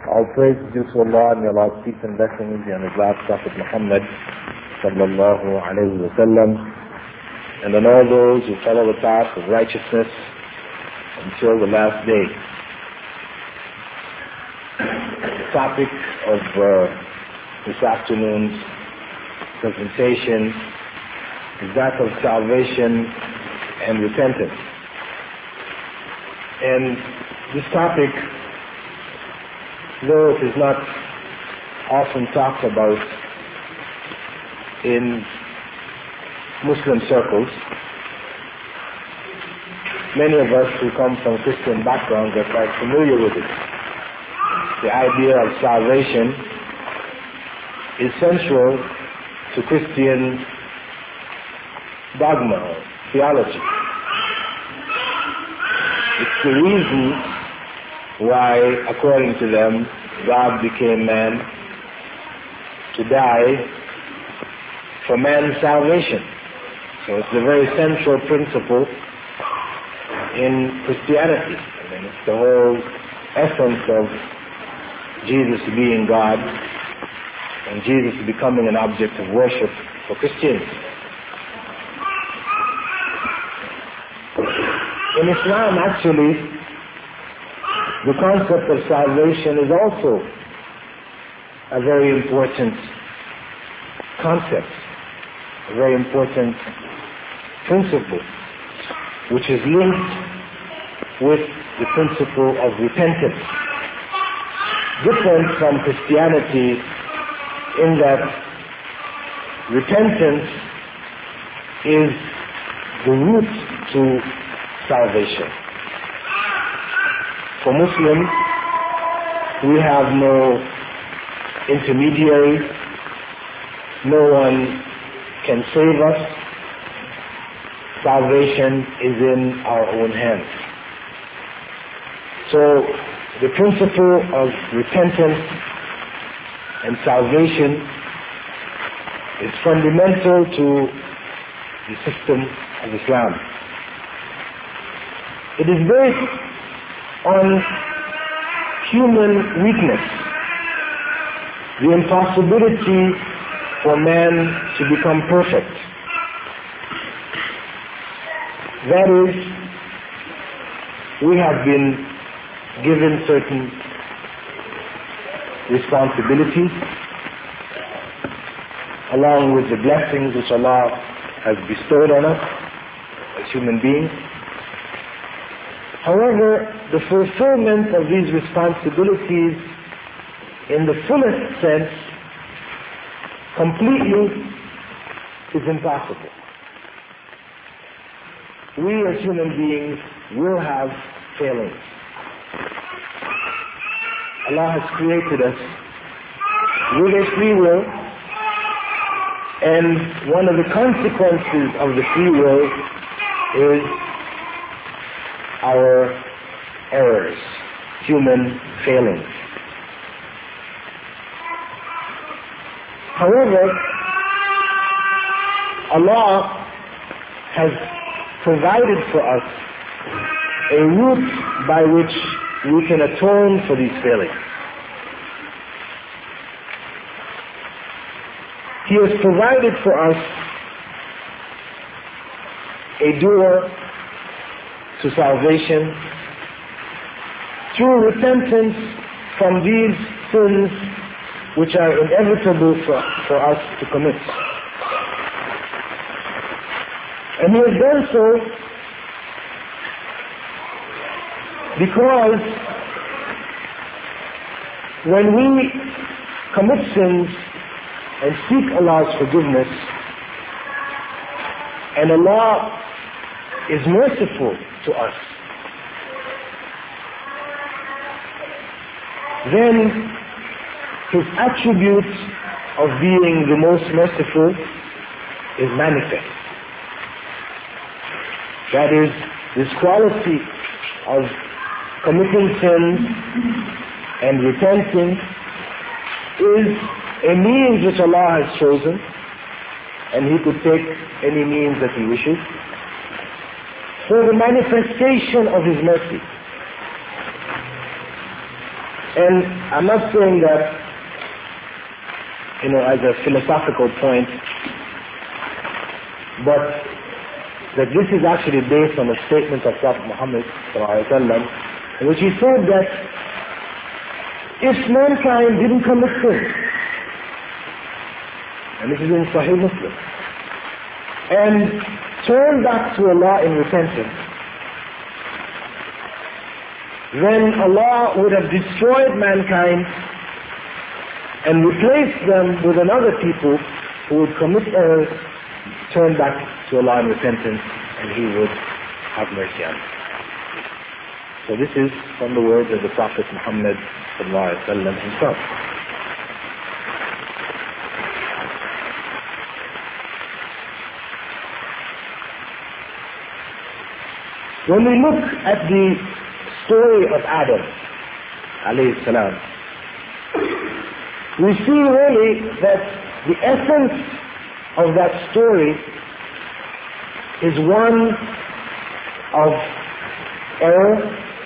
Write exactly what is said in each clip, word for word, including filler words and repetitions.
All praise is due to Allah, and may Allah's peace and blessings be on His last Prophet Muhammad sallallahu alayhi wa sallam, and on all those who follow the path of righteousness until the last day. The topic of uh, this afternoon's presentation is that of salvation and repentance. And this topic, though it is not often talked about in Muslim circles, many of us who come from Christian backgrounds are quite familiar with it. The idea of salvation is central to Christian dogma or theology. It's the reason why, according to them, God became man to die for man's salvation. So it's a very central principle in Christianity. I mean, it's the whole essence of Jesus being God and Jesus becoming an object of worship for Christians. In Islam, actually, the concept of salvation is also a very important concept, a very important principle, which is linked with the principle of repentance. Different from Christianity in that repentance is the route to salvation. For Muslims, we have no intermediary, no one can save us. Salvation is in our own hands. So the principle of repentance and salvation is fundamental to the system of Islam. It is based on human weakness, the impossibility for man to become perfect. That is, we have been given certain responsibilities along with the blessings which Allah has bestowed on us as human beings. However, the fulfillment of these responsibilities in the fullest sense completely is impossible. We as human beings will have failings. Allah has created us with a free will, and one of the consequences of the free will is our errors, human failings. However, Allah has provided for us a route by which we can atone for these failings. He has provided for us a door to salvation through repentance from these sins which are inevitable for, for us to commit. And He has done so because when we commit sins and seek Allah's forgiveness, and Allah is merciful to us, then His attribute of being the most merciful is manifest. That is, this quality of committing sins and repenting is a means which Allah has chosen, and He could take any means that He wishes for the manifestation of His mercy. And I'm not saying that, you know, as a philosophical point, but that this is actually based on a statement of Prophet Muhammad sallallahu alaihi wasallam, in which he said that if mankind didn't commit sin, and this is in Sahih Muslim, and turn back to Allah in repentance, then Allah would have destroyed mankind and replaced them with another people who would commit errors, turn back to Allah in repentance, and He would have mercy on them. So this is from the words of the Prophet Muhammad sallallahu alaihi wasallam himself. When we look at the story of Adam alayhi salam, we see really that the essence of that story is one of error,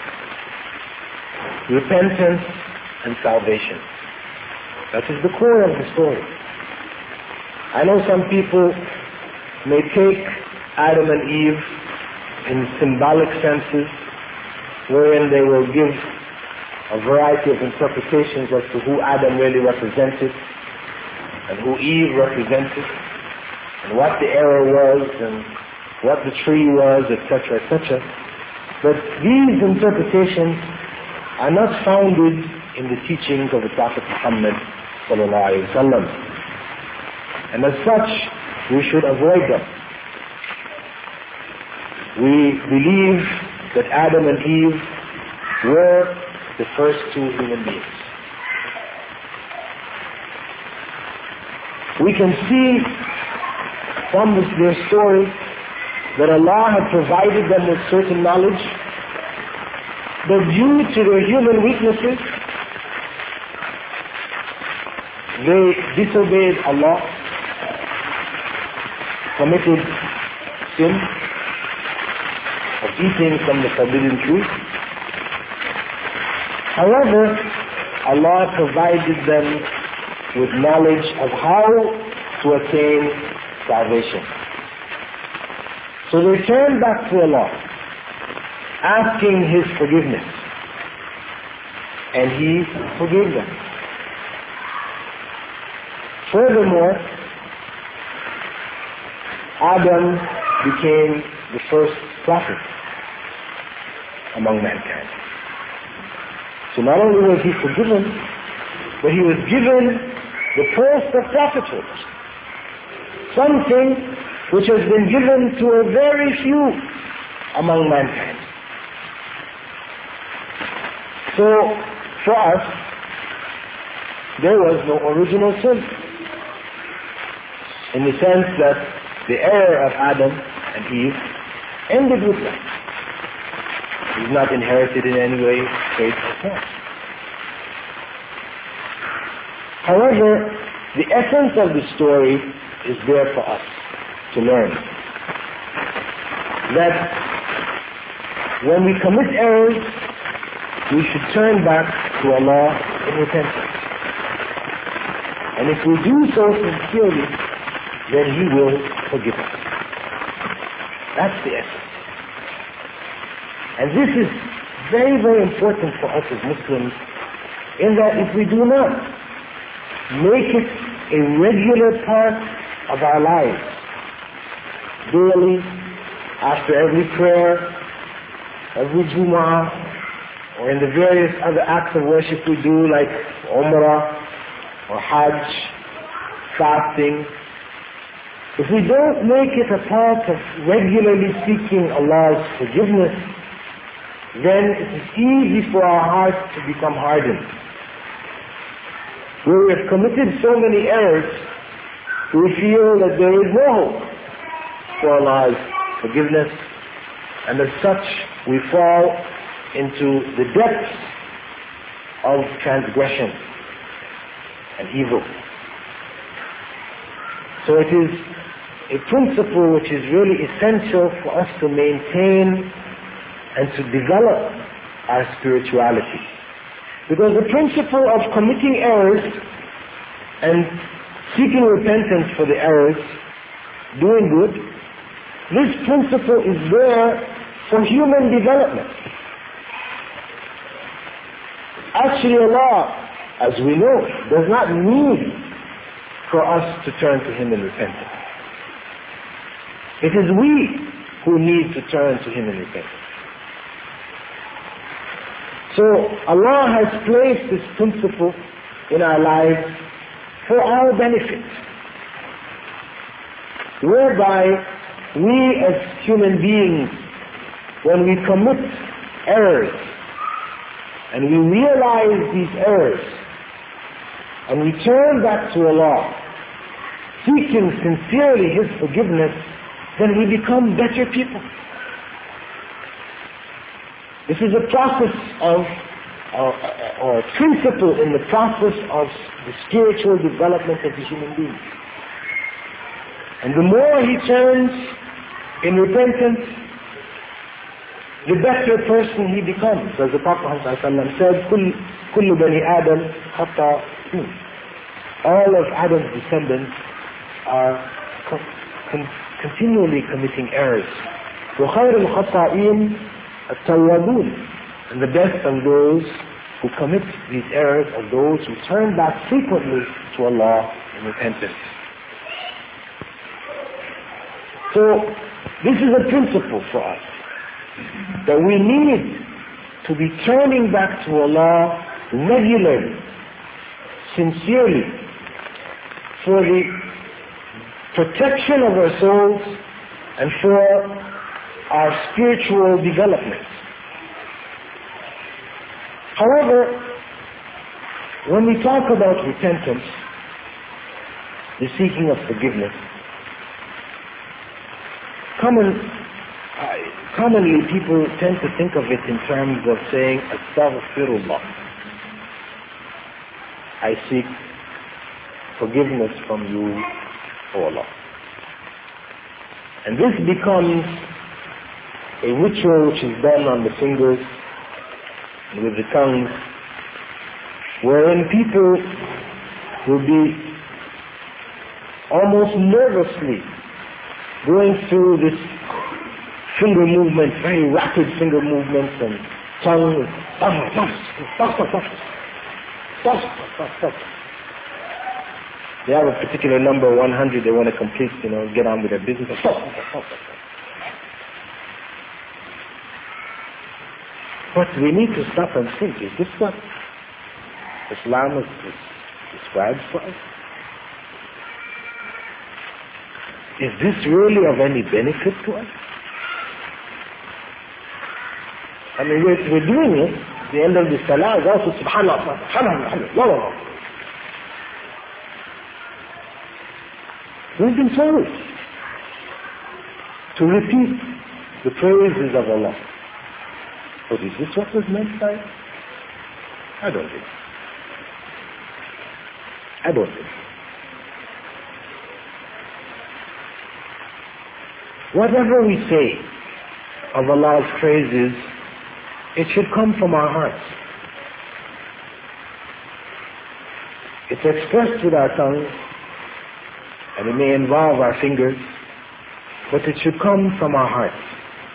repentance, and salvation. That is the core of the story. I know some people may take Adam and Eve in symbolic senses, wherein they will give a variety of interpretations as to who Adam really represented and who Eve represented and what the error was and what the tree was, et cetera, et cetera. But these interpretations are not founded in the teachings of the Prophet Muhammad sallallahu alaihi wasallam, and as such we should avoid them. We believe that Adam and Eve were the first two human beings. We can see from this, their story that Allah had provided them with certain knowledge, but due to their human weaknesses, they disobeyed Allah, committed sin of eating from the forbidden tree. However, Allah provided them with knowledge of how to attain salvation. So they turned back to Allah, asking His forgiveness, and He forgave them. Furthermore, Adam became the first prophet among mankind. So not only was he forgiven, but he was given the post of prophethood, something which has been given to a very few among mankind. So for us, there was no original sin, in the sense that the error of Adam and Eve ended with them. It is not inherited in any way, shape, or form. However, the essence of the story is there for us to learn. That when we commit errors, we should turn back to Allah in repentance. And if we do so sincerely, then He will forgive us. That's the essence. And this is very, very important for us as Muslims, in that if we do not make it a regular part of our lives, daily, after every prayer, every Jumu'ah, or in the various other acts of worship we do, like Umrah, or Hajj, fasting, if we don't make it a part of regularly seeking Allah's forgiveness, then it is easy for our hearts to become hardened. Where we have committed so many errors, we feel that there is no hope for Allah's forgiveness, and as such we fall into the depths of transgression and evil. So it is a principle which is really essential for us to maintain and to develop our spirituality. Because the principle of committing errors and seeking repentance for the errors, doing good, this principle is there for human development. Actually, Allah, as we know, does not need for us to turn to Him in repentance. It is we who need to turn to Him in repentance. So Allah has placed this principle in our lives for our benefit, whereby we as human beings, when we commit errors and we realize these errors and we turn back to Allah, seeking sincerely His forgiveness, then we become better people. This is a process of, or, or a principle in the process of the spiritual development of the human being. And the more he turns in repentance, the better person he becomes. As the Prophet ﷺ said, كل بني آدم خطاؤون. All of Adam's descendants are con- continually committing errors. وخير الخطائين التوابون. And the best of those who commit these errors are those who turn back frequently to Allah in repentance. So this is a principle for us, that we need to be turning back to Allah regularly, sincerely, for the protection of our souls and for our spiritual development. However, when we talk about repentance, the seeking of forgiveness, common, uh, commonly people tend to think of it in terms of saying, Astaghfirullah. I seek forgiveness from you, O Allah. And this becomes a ritual which is done on the fingers and with the tongue, wherein people will be almost nervously going through this finger movement, very rapid finger movements, and tongue, they have a particular number, one hundred, they want to complete, you know, get on with their business. But we need to stop and think, is this what Islam is, is described for us? Is this really of any benefit to us? I mean, we're, we're doing it. The end of the salah is also subhanallah, subhanallah, la la la. We've been told to repeat the praises of Allah. But is this what was meant by it? I don't think so. I don't think so. Whatever we say of Allah's praises, it should come from our hearts. It's expressed with our tongue, and it may involve our fingers, but it should come from our hearts.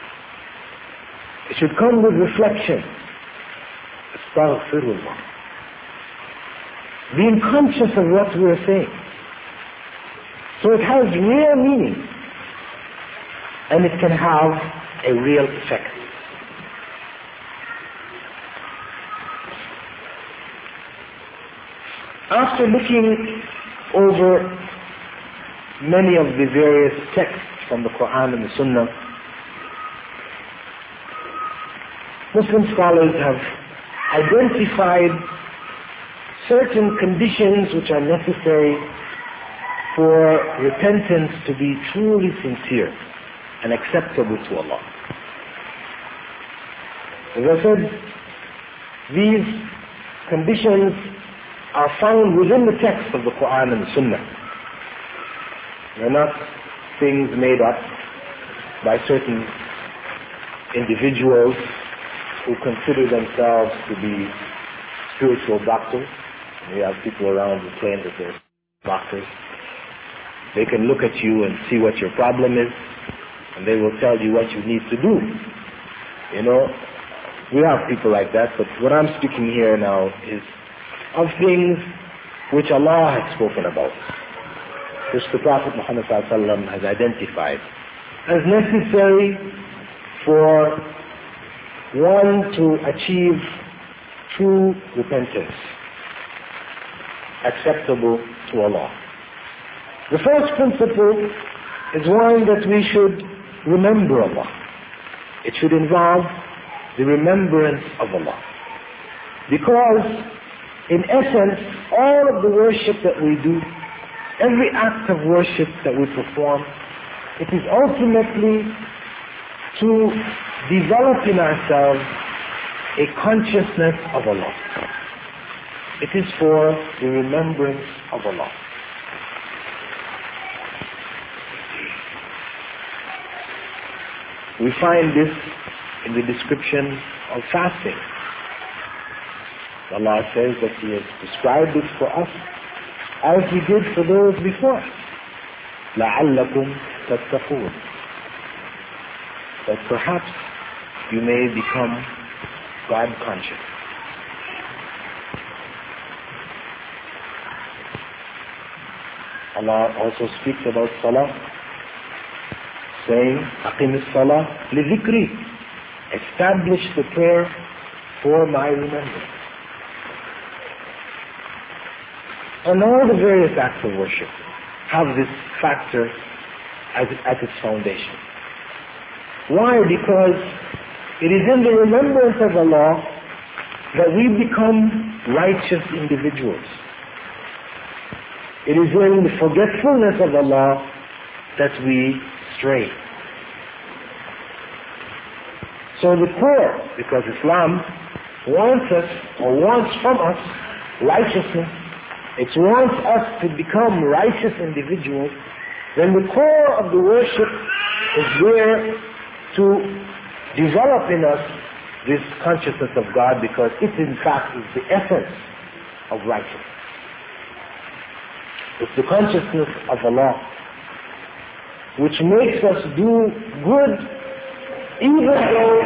It should come with reflection. Astaghfirullah. Being conscious of what we are saying. So it has real meaning. And it can have a real effect. After looking over many of the various texts from the Quran and the Sunnah, Muslim scholars have identified certain conditions which are necessary for repentance to be truly sincere and acceptable to Allah. As I said, these conditions are found within the text of the Quran and the Sunnah. They're not things made up by certain individuals who consider themselves to be spiritual doctors. We have people around who claim that they're doctors. They can look at you and see what your problem is, and they will tell you what you need to do. You know, we have people like that, but what I'm speaking here now is of things which Allah has spoken about, which the Prophet Muhammad sallallahu alaihi wasallam has identified as necessary for one to achieve true repentance, acceptable to Allah. The first principle is one that we should remember Allah. It should involve the remembrance of Allah. Because, in essence, all of the worship that we do, every act of worship that we perform, it is ultimately to develop in ourselves a consciousness of Allah. It is for the remembrance of Allah. We find this in the description of fasting. Allah says that He has prescribed this for us as He did for those before. لَعَلَّكُمْ تَتَّقُونَ. That perhaps you may become God conscious. Allah also speaks about salah, saying, أَقِمِ الصَّلَاةِ لِذِكْرِي. Establish the prayer for my remembrance. And all the various acts of worship have this factor as, as its foundation. Why? Because it is in the remembrance of Allah that we become righteous individuals. It is in the forgetfulness of Allah that we stray. So the core, because Islam wants us, or wants from us, righteousness, it wants us to become righteous individuals, then the core of the worship is there to develop in us this consciousness of God, because it in fact is the essence of righteousness. It's the consciousness of Allah which makes us do good even though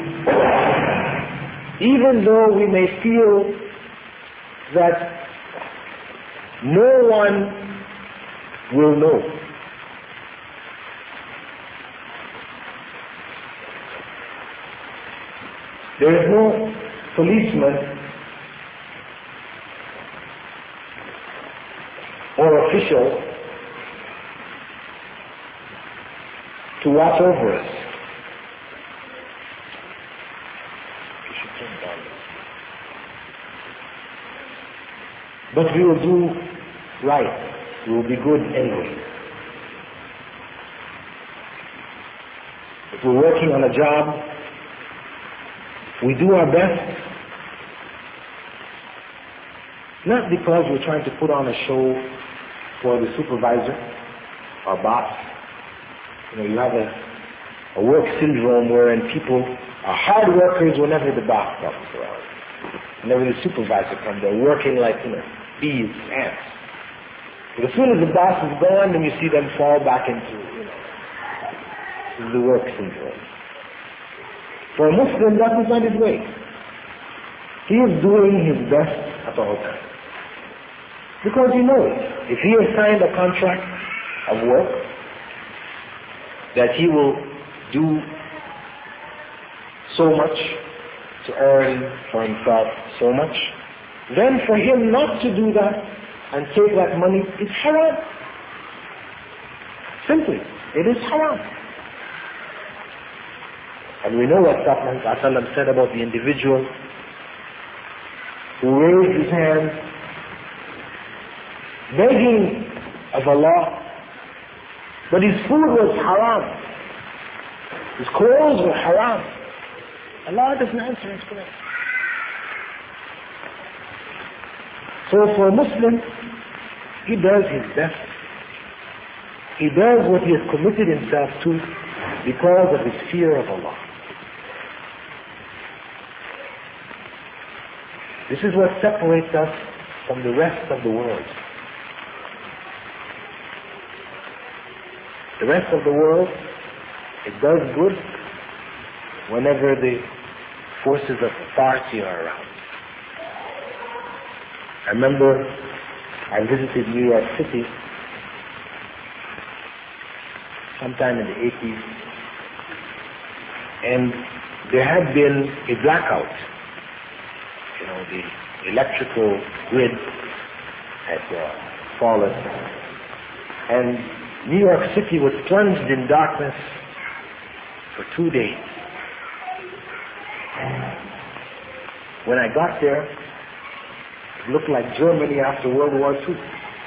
even though we may feel that no one will know. There is no policeman or official to watch over us. But we will do right. We will be good anyway. If we're working on a job, we do our best, not because we're trying to put on a show for the supervisor or boss. You know, you have a, a work syndrome wherein people are hard workers whenever the boss comes around. Whenever the supervisor comes, they're working like, you know, bees, ants. But as soon as the boss is gone, then you see them fall back into, you know, the work syndrome. For a Muslim, that is not his way. He is doing his best at all times. Because he knows, if he has signed a contract of work, that he will do so much to earn for himself so much, then for him not to do that and take that money is haram. Simply, it is haram. And we know what Prophet Muhammad said about the individual who raised his hand begging of Allah, but his food was haram, his clothes were haram. Allah doesn't answer his prayer. So for a Muslim, he does his best. He does what he has committed himself to because of his fear of Allah. This is what separates us from the rest of the world. The rest of the world, it does good whenever the forces of authority are around. I remember I visited New York City sometime in the eighties, and there had been a blackout. You know, the electrical grid had uh, fallen, and New York City was plunged in darkness for two days. When I got there, it looked like Germany after World War Two.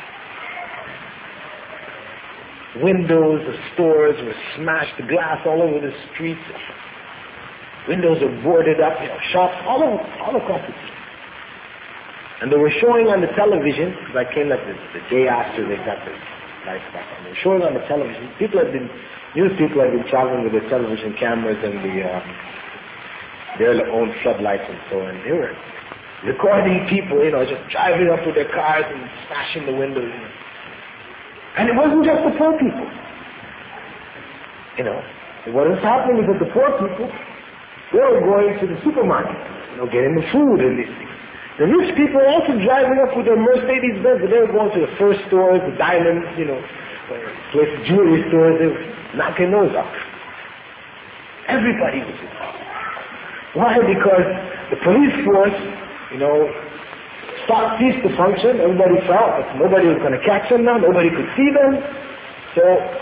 Windows of stores were smashed, glass all over the streets. Windows were boarded up, you know, shops all over, all across the city. And they were showing on the television, because I came like the, the day after they got the lights back on. They were showing on the television. People had been, news people had been traveling with their television cameras and the uh, their own floodlights and so on. They were recording people, you know, just driving up with their cars and smashing the windows. You know. And it wasn't just the poor people. You know, what was happening is that the poor people, they were going to the supermarket, you know, getting the food and these things. The rich people were also driving up with their Mercedes Benz, but they were going to the first stores, the diamonds, you know, place jewelry stores, they were knocking those off. Everybody was involved. Why? Because the police force, you know, stopped, ceased to function. Everybody felt that nobody was going to catch them now, nobody could see them. So,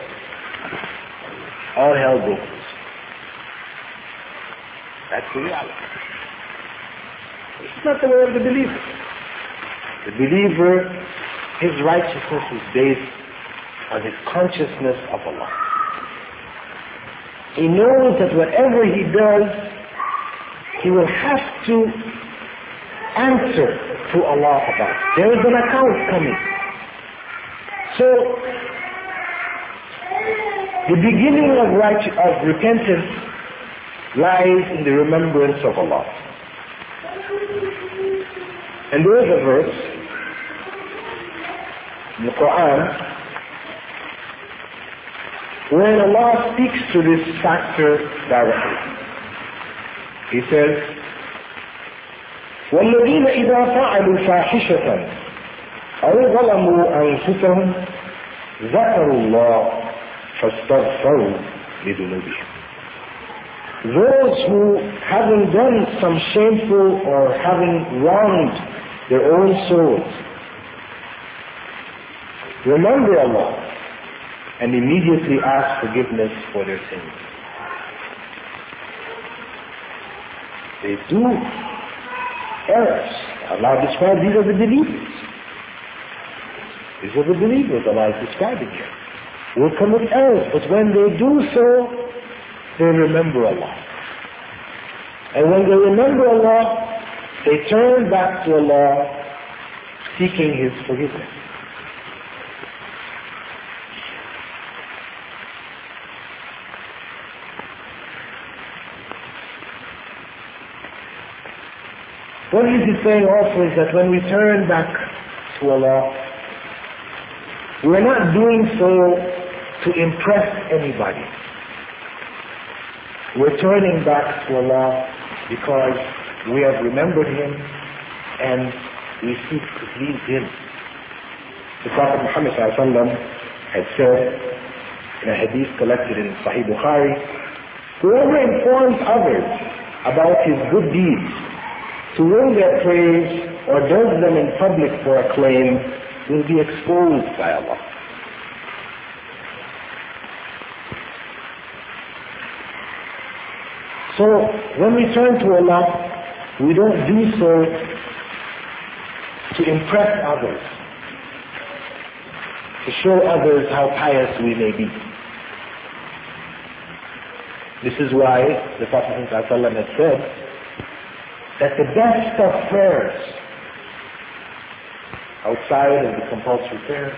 all hell broke loose. That's the reality. It's not the way of the believer. The believer, his righteousness is based on his consciousness of Allah. He knows that whatever he does, he will have to answer to Allah about. There is an account coming. So, the beginning of, right, of repentance lies in the remembrance of Allah. And there is a verse in the Quran when Allah speaks to this factor directly. He says, وَالَّذِينَ إِذَا فَعَلُوا فَاحِشَةً أَوْ ظَلَمُوا أَنفُسَهُمْ ذَكَرُوا اللَّهَ فَاسْتَغْفَرُوا لِذُنُوبِهِمْ. Those who, having done some shameful or having wronged their own souls, remember Allah and immediately ask forgiveness for their sins. They do errors. Allah describes these are the believers. These are the believers Allah is describing here. Will commit errors, but when they do so, they remember Allah. And when they remember Allah, they turn back to Allah, seeking His forgiveness. What he is saying also is that when we turn back to Allah, we are not doing so to impress anybody. We're turning back to Allah because we have remembered Him and we seek to please Him. The Prophet Muhammad had said in a hadith collected in Sahih Bukhari, whoever informs others about his good deeds to win their praise or does them in public for acclaim will be exposed by Allah. So, when we turn to Allah, we don't do so to impress others, to show others how pious we may be. This is why the Prophet ﷺ had said that the best of prayers, outside of the compulsory prayers,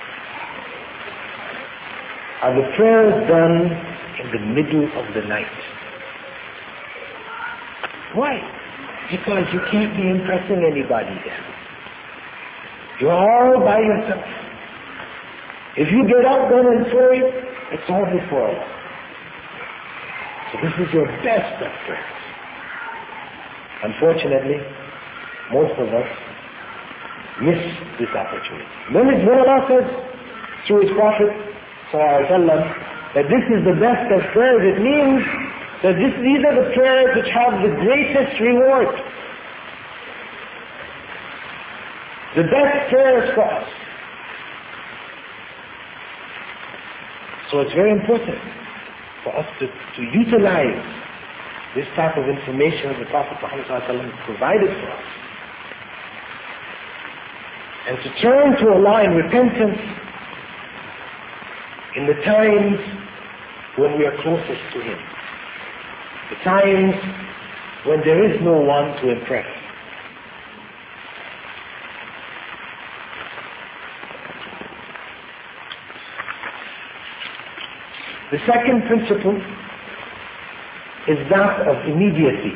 are the prayers done in the middle of the night. Why? Because you can't be impressing anybody there. You're all by yourself. If you get up then and pray, it's all before Allah. So this is your best of prayers. Unfortunately, most of us miss this opportunity. When Allah says through His Prophet ﷺ, that this is the best of prayers, it means that this, these are the prayers which have the greatest reward. The best prayers for us. So it's very important for us to, to utilize this type of information the Prophet Muhammad provided for us. And to turn to Allah in repentance in the times when we are closest to Him. The times when there is no one to impress. The second principle is that of immediacy.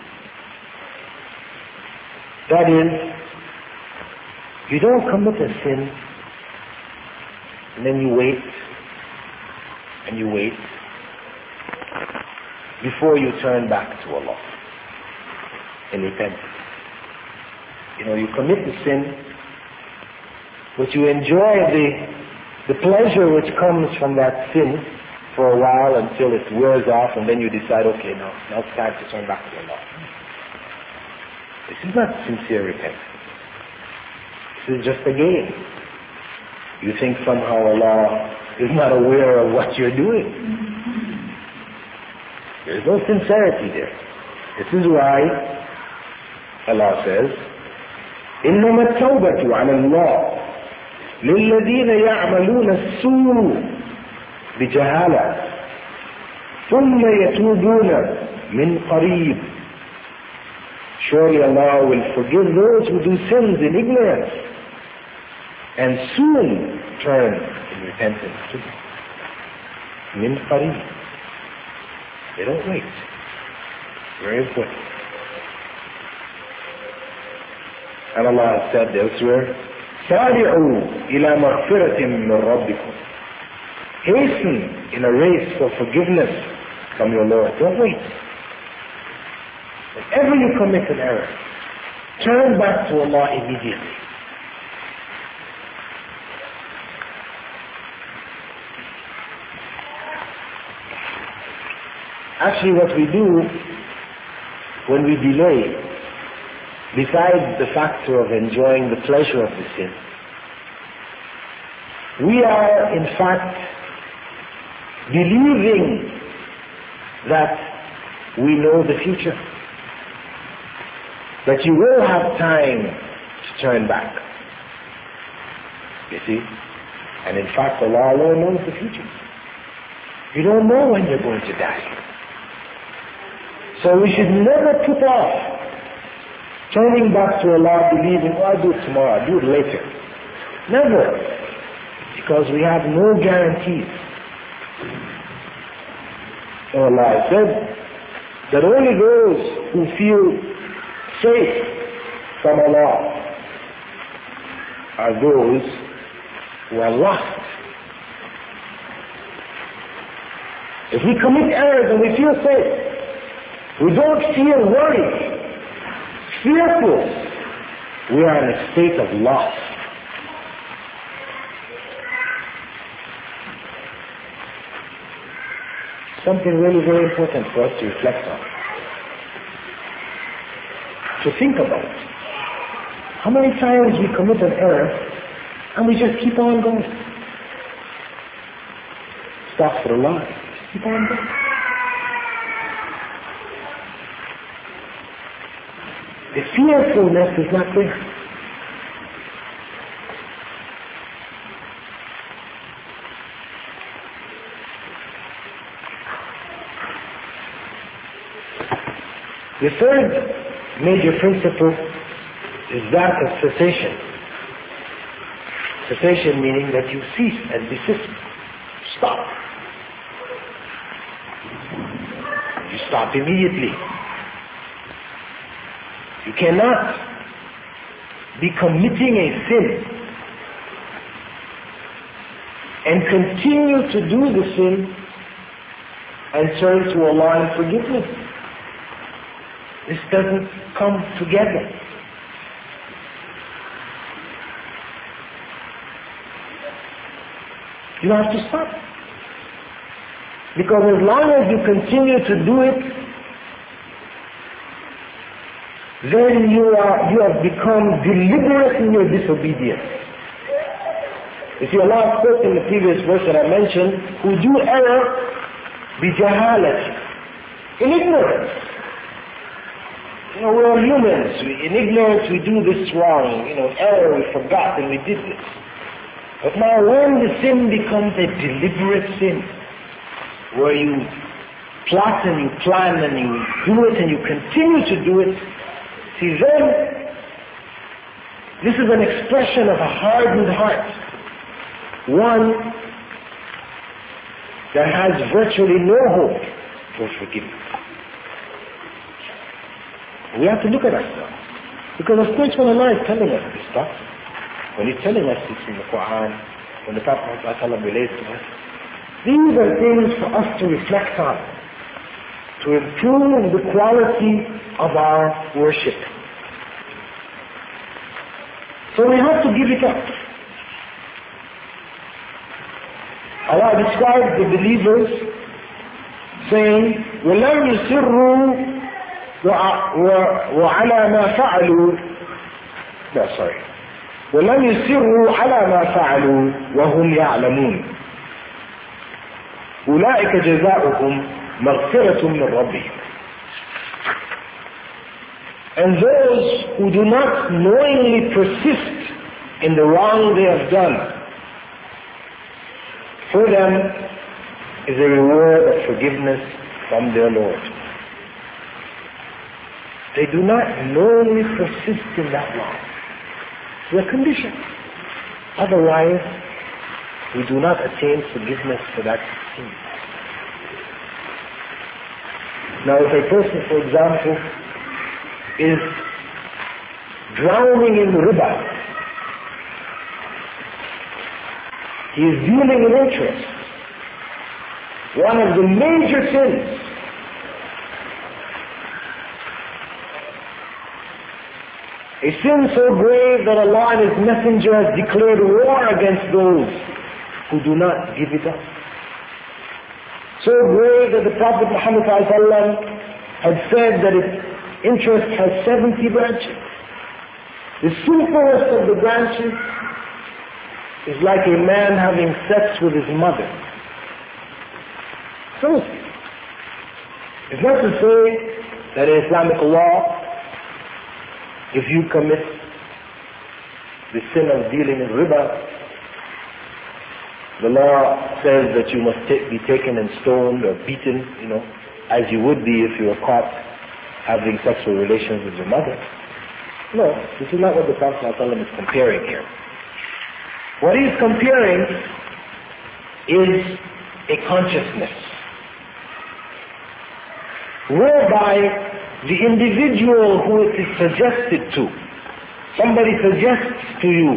That is, you don't commit a sin and then you wait and you wait before you turn back to Allah in repentance. You know, you commit the sin, but you enjoy the, the pleasure which comes from that sin for a while until it wears off, and then you decide, okay, now, now it's time to turn back to Allah. This is not sincere repentance. This is just a game. You think somehow Allah is not aware of what you're doing. There's no sincerity there. This is why Allah says, إِنَّمَا التَّوْبَةُ عَلَى اللَّهِ لِلَّذِينَ يَعْمَلُونَ السُّوءَ بجهالة ثم يتوبون من قريب. Surely Allah will forgive those who do sins in ignorance and soon turn in repentance to Him. Min qareeb. They don't wait. Very important. And Allah has said elsewhere, سارعوا إلى مغفرة من ربكم. Hasten in a race for forgiveness from your Lord. Don't wait. Whenever you commit an error, turn back to Allah immediately. Actually, what we do when we delay, besides the factor of enjoying the pleasure of the sin, we are in fact believing that we know the future, that you will have time to turn back. You see? And in fact, Allah alone knows the future. You don't know when you're going to die. So we should never put off turning back to Allah believing, oh, I'll do it tomorrow, I'll do it later. Never. Because we have no guarantees. So Allah said that only those who feel safe from Allah are those who are lost. If we commit errors and we feel safe, we don't feel worried, fearful, we are in a state of loss. Something really very important for us to reflect on, to think about. How many times we commit an error and we just keep on going? Astaghfirullah, just keep on going. The fearfulness is not there. The third major principle is that of cessation. Cessation meaning that you cease and desist. Stop. You stop immediately. You cannot be committing a sin and continue to do the sin and turn to Allah in forgiveness. This doesn't come together. You have to stop. Because as long as you continue to do it, then you are you have become deliberate in your disobedience. You see, Allah spoke in the previous verse that I mentioned, who do error bijahalat, in ignorance. You know, we're humans. We, in ignorance we do this wrong. You know, error, we forgot and we did this. But now when the sin becomes a deliberate sin, where you plot and you plan and you do it and you continue to do it, see, then this is an expression of a hardened heart. One that has virtually no hope for forgiveness. We have to look at ourselves. Because of course when Allah is telling us this stuff, when He's telling us this in the Quran, when the Prophet ﷺ relates to us, these are things for us to reflect on, to improve the quality of our worship. So we have to give it up. Allah describes the believers saying, وَلَمْ يُسِرُّوا وَعَلَى مَا فَعَلُوا No, sorry. وَلَمْ يُسِرُّوا عَلَى مَا فَعَلُوا وَهُمْ يَعْلَمُونَ أُولَئِكَ جَزَاؤُهُمْ مَغْفِرَةٌ مِّن رَّبِّهِمْ. And those who do not knowingly persist in the wrong they have done, for them is a reward of forgiveness from their Lord. They do not knowingly persist in that wrong. It's a condition. Otherwise, we do not attain forgiveness for that sin. Now, if a person, for example, is drowning in riba, he is dealing in interest, one of the major sins. A sin so grave that Allah and His Messenger has declared war against those who do not give it up. So grave that the Prophet Muhammad ﷺ had said that its interest has seventy branches. The simplest of the branches is like a man having sex with his mother. So it's not to say that in Islamic law, if you commit the sin of dealing in riba, the law says that you must t- be taken and stoned or beaten, you know, as you would be if you were caught having sexual relations with your mother. No, this is not what the Prophet ﷺ is comparing here. What he's comparing is a consciousness whereby the individual who it is suggested to, somebody suggests to you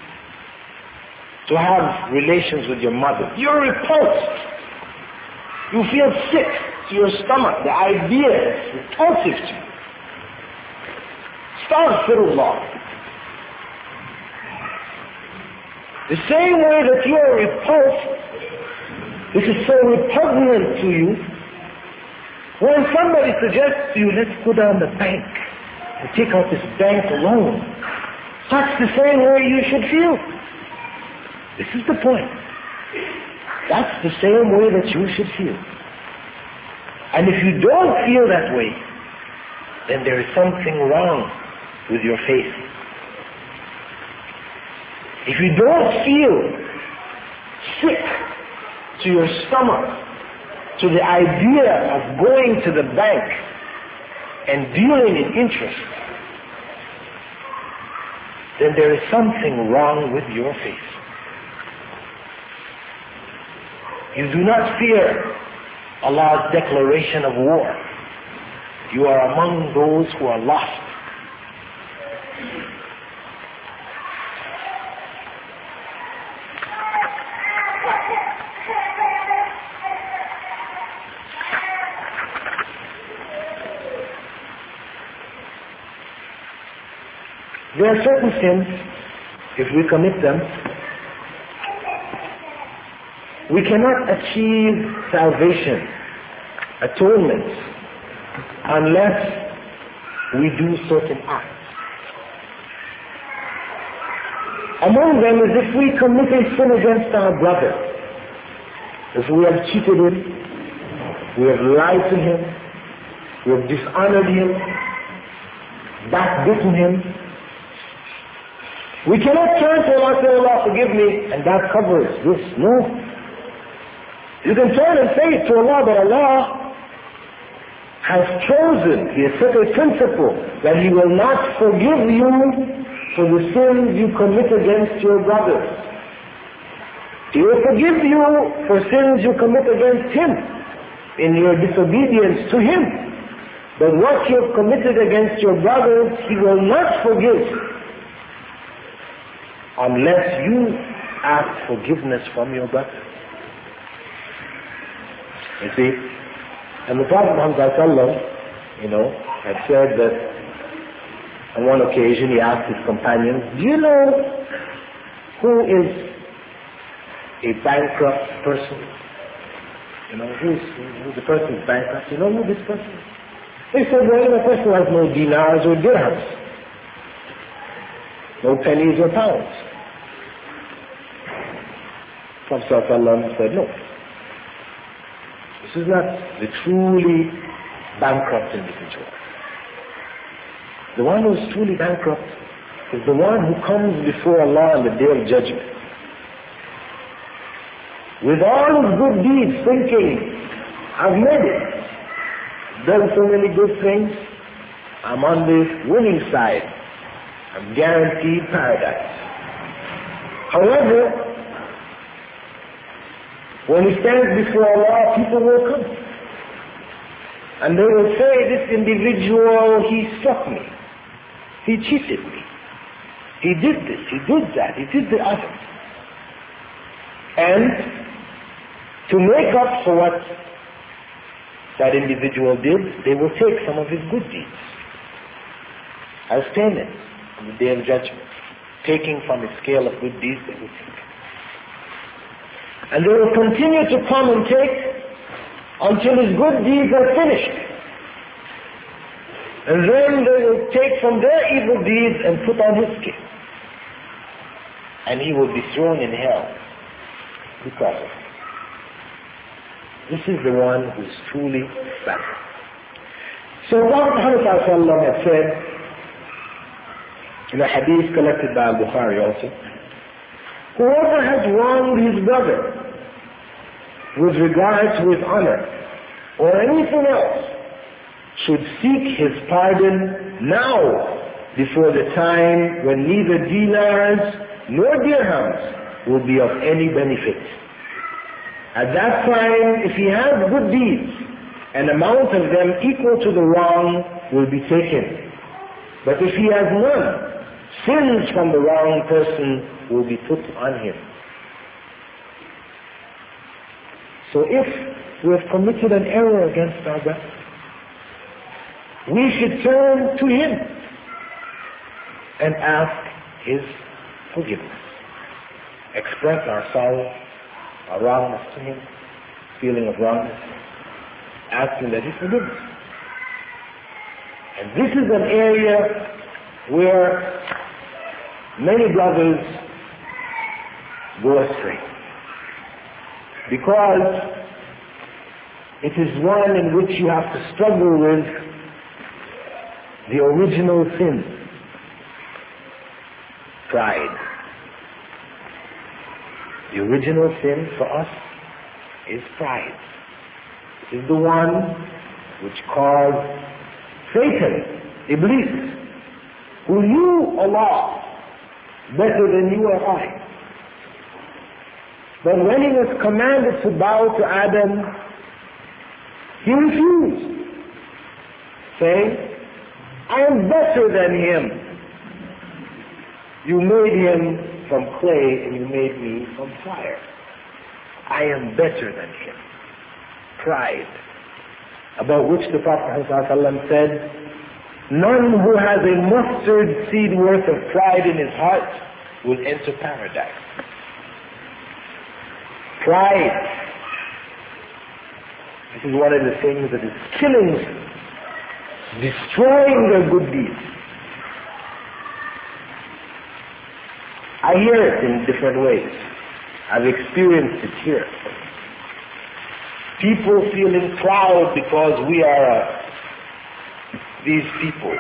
to have relations with your mother. You're repulsed. You feel sick to your stomach. The idea is repulsive to you. Astaghfirullah. The same way that you are repulsed, this is so repugnant to you, when somebody suggests to you, let's go down the bank and take out this bank loan, that's the same way you should feel. This is the point. That's the same way that you should feel. And if you don't feel that way, then there is something wrong with your faith. If you don't feel sick to your stomach to the idea of going to the bank and dealing in interest, then there is something wrong with your faith. You do not fear Allah's declaration of war. You are among those who are lost. There are certain sins, if we commit them, we cannot achieve salvation, atonement, unless we do certain acts. Among them is if we commit a sin against our brother. If we have cheated him, we have lied to him, we have dishonored him, backbitten him. We cannot turn to Allah and say, Allah forgive me, and that covers this. No. You can turn and say it to Allah, but Allah has chosen, He has set a principle that He will not forgive you for the sins you commit against your brothers. He will forgive you for sins you commit against Him in your disobedience to Him. But what you have committed against your brothers, He will not forgive unless you ask forgiveness from your brothers. You see, and the Prophet Muhammad, you know, had said that on one occasion he asked his companions, do you know who is a bankrupt person? You know, who's, who's the person who's bankrupt? You know who this person is? They said, well, the person who has no dinars or dirhams, no pennies or pounds. Prophet ﷺ said, no. This is not the truly bankrupt individual. The one who is truly bankrupt is the one who comes before Allah on the day of judgment with all his good deeds, thinking, I've made it, done so many good things, I'm on the winning side, I'm guaranteed paradise. However, when he stands before Allah, people will come and they will say, this individual, he struck me, he cheated me, he did this, he did that, he did the other. And to make up for what that individual did, they will take some of his good deeds as payment on the day of judgment. Taking from his scale of good deeds, they will take. And they will continue to come and take until his good deeds are finished. And then they will take from their evil deeds and put on his scale. And he will be thrown in hell because of it. This is the one who is truly bankrupt. So Prophet Muhammad had said, in a hadith collected by Al-Bukhari also, whoever has wronged his brother with regard to his honor or anything else should seek his pardon now before the time when neither dinars nor dirhams will be of any benefit. At that time, if he has good deeds, an amount of them equal to the wrong will be taken. But if he has none, sins from the wrong person will be put on him. So if we have committed an error against our brother, we should turn to him and ask his forgiveness. Express our sorrow, our wrongness to him, feeling of wrongness, asking that he forgive us. And this is an area where many brothers go astray, because it is one in which you have to struggle with the original sin, pride. The original sin for us is pride. It is the one which caused Satan, Iblis, who knew Allah better than you or I. But when he was commanded to bow to Adam, he refused, saying, I am better than him. You made him from clay and you made me from fire. I am better than him. Pride, about which the Prophet ﷺ said, None who has a mustard seed worth of pride in his heart will enter paradise. Pride. This is one of the things that is killing them, destroying their good deeds. I hear it in different ways. I've experienced it here. People feeling proud because we are uh, these people.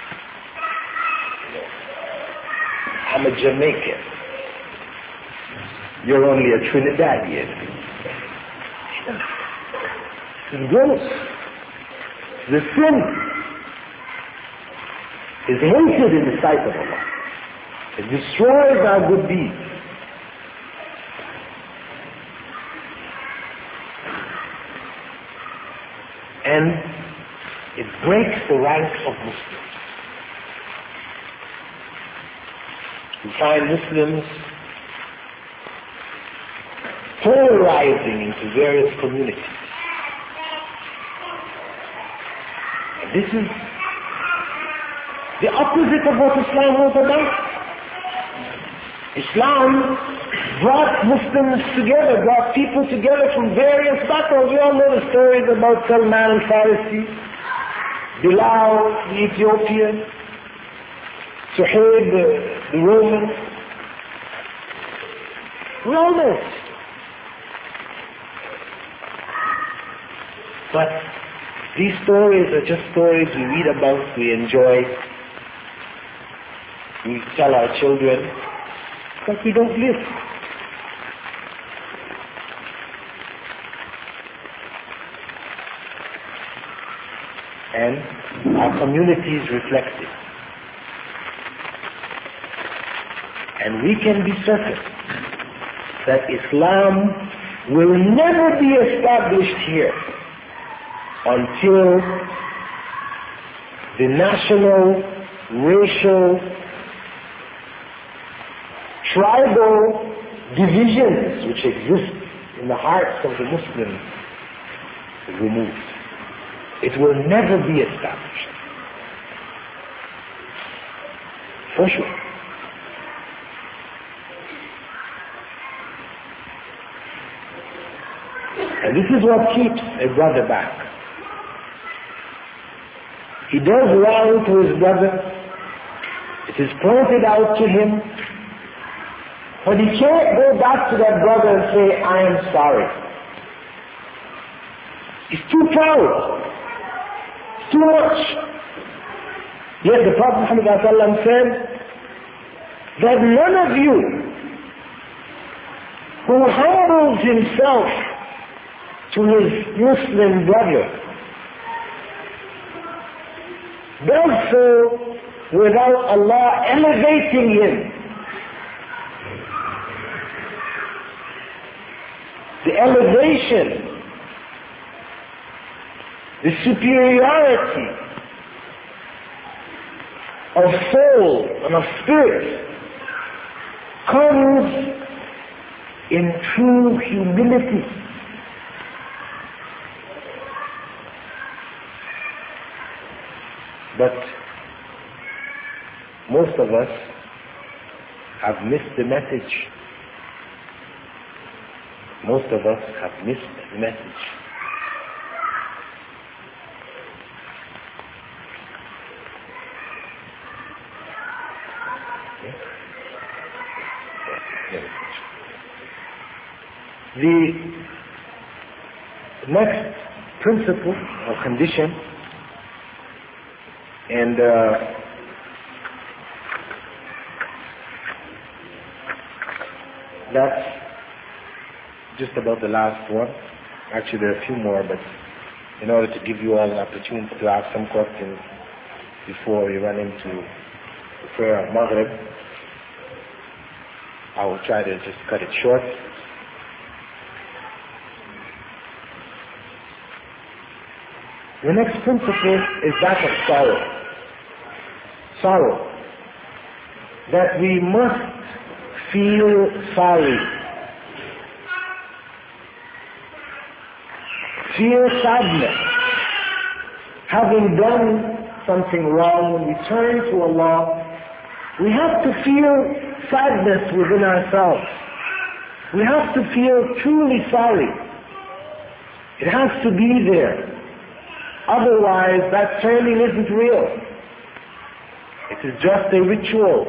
I'm a Jamaican. You're only a Trinidadian. It's gross. The sin is hated in the sight of Allah. It destroys our good deeds. And it breaks the ranks of Muslims. You find Muslims polarizing into various communities. And this is the opposite of what Islam was about. Islam brought Muslims together, brought people together from various backgrounds. We all know the stories about Salman al-Farisi, Bilal, the Ethiopian, Suhaib, the, the Roman. We all know it. But these stories are just stories we read about, we enjoy, we tell our children, but we don't live. And our communities reflect it. And we can be certain that Islam will never be established here until the national, racial, tribal divisions which exist in the hearts of the Muslims is removed. It will never be established. For sure. And this is what keeps a brother back. He does wrong to his brother. It is pointed out to him. But he can't go back to that brother and say, I am sorry. He's too proud. It's too much. Yet the Prophet ﷺ said that none of you who humbles himself to his Muslim brother does so without Allah elevating him. The elevation, the superiority of soul and of spirit comes in true humility. But most of us have missed the message. Most of us have missed the message. The next principle or condition, and uh, that's just about the last one. Actually, there are a few more, but in order to give you all an opportunity to ask some questions before we run into the prayer of Maghrib, I will try to just cut it short. The next principle is that of sorrow. Sorrow. That we must feel sorry. Feel sadness. Having done something wrong, when we turn to Allah, we have to feel sadness within ourselves. We have to feel truly sorry. It has to be there. Otherwise, that turning isn't real. It is just a ritual.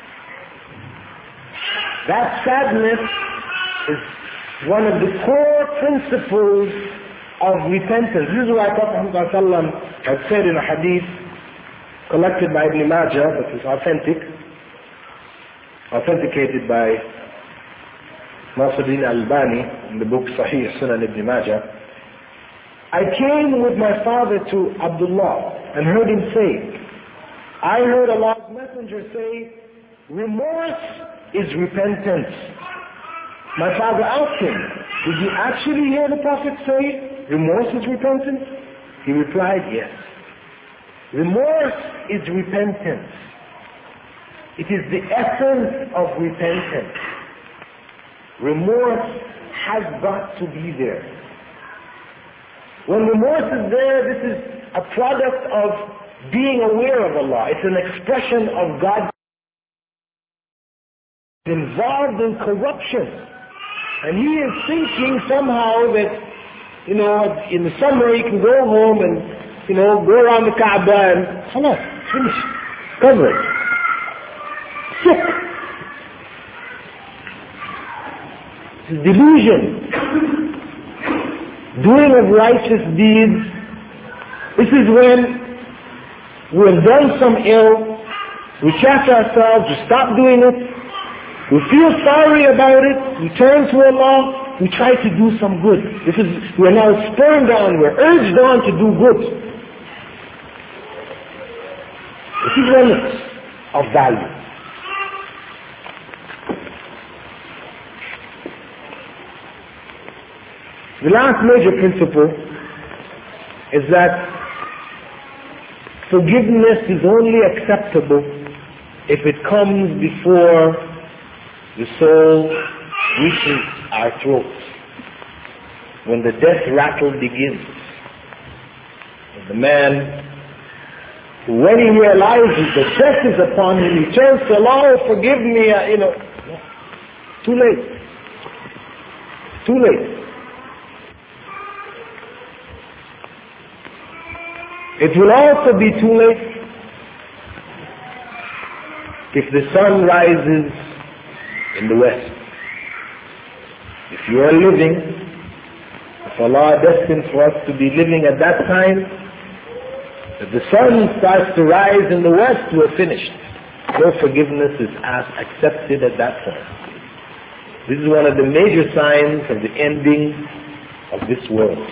That sadness is one of the core principles of repentance. This is why Prophet Muhammad had said in a hadith collected by Ibn Majah, but is authentic, authenticated by Nasiruddin Albani in the book Sahih Sunan Ibn Majah. I came with my father to Abdullah and heard him say, I heard Allah's Messenger say, remorse is repentance. My father asked him, did you actually hear the Prophet say, remorse is repentance? He replied, yes. Remorse is repentance. It is the essence of repentance. Remorse has got to be there. When remorse is there, this is a product of being aware of Allah. It's an expression of God involved in corruption. And he is thinking somehow that, you know, in the summer he can go home and, you know, go around the Kaaba and, halas, finish, cover it. Sick. It's delusion. Doing of righteous deeds. This is when we have done some ill, we catch ourselves, we stop doing it, we feel sorry about it, we turn to Allah, we try to do some good. This is, we are now spurred on, we're urged on to do good. This is limits of value. The last major principle is that forgiveness is only acceptable if it comes before the soul reaches our throats. When the death rattle begins. And the man, when he realizes that death is upon him, he turns to Allah, oh, forgive me, uh, you know. Too late. Too late. It will also be too late if the sun rises in the west. If you are living, if Allah destined for us to be living at that time, if the sun starts to rise in the west, we're finished. No forgiveness is accepted at that point. This is one of the major signs of the ending of this world.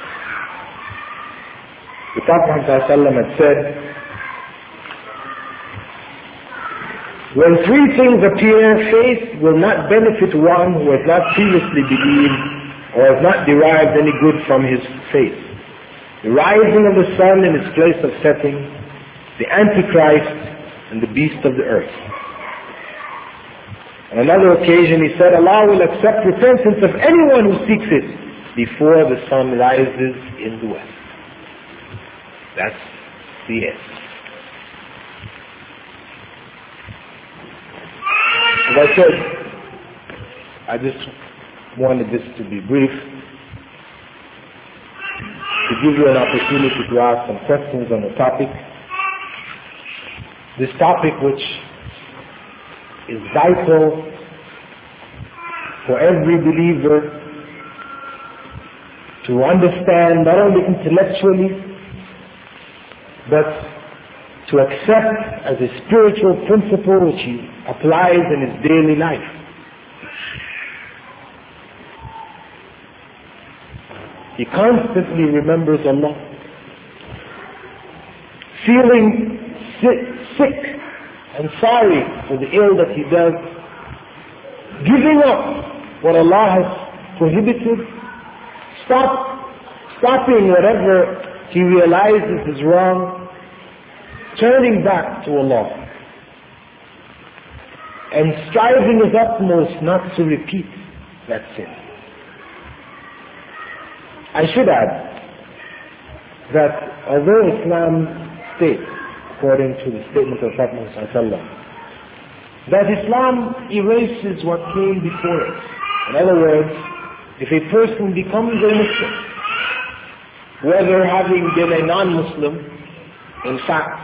The Prophet ﷺ had said, when three things appear, faith will not benefit one who has not previously believed or has not derived any good from his faith. The rising of the sun in its place of setting, the Antichrist, and the beast of the earth. On another occasion he said, Allah will accept repentance of anyone who seeks it before the sun rises in the west. That's the end. As I said, I just wanted this to be brief, to give you an opportunity to ask some questions on the topic. This topic which is vital for every believer to understand, not only intellectually, but to accept as a spiritual principle which he applies in his daily life. He constantly remembers Allah, feeling sick, sick and sorry for the ill that he does, giving up what Allah has prohibited, stop, stopping whatever he realizes is wrong, turning back to Allah, and striving his utmost not to repeat that sin. I should add that although Islam states according to the statement of Prophet Muhammad, that Islam erases what came before it. In other words, if a person becomes a Muslim, whether having been a non-Muslim, in fact,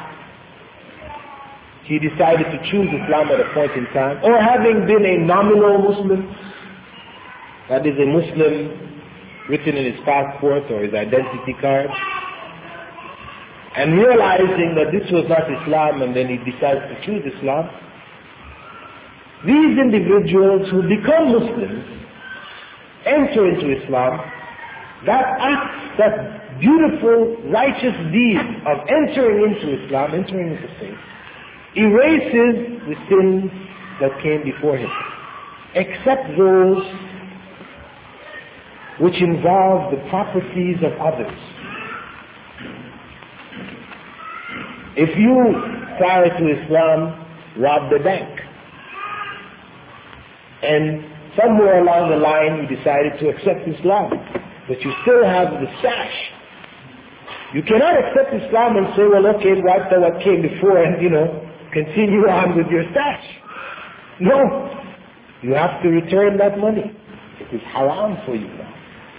he decided to choose Islam at a point in time, or having been a nominal Muslim, that is a Muslim written in his passport or his identity card, and realizing that this was not Islam and then he decides to choose Islam, these individuals who become Muslims, enter into Islam, that act, that beautiful, righteous deed of entering into Islam, entering into faith, erases the sins that came before him, except those which involve the properties of others. If you, prior to Islam, robbed a bank, and somewhere along the line you decided to accept Islam, but you still have the stash, you cannot accept Islam and say, well, okay, wipe out what came before and, you know, continue on with your stash. No. You have to return that money. It is haram for you now.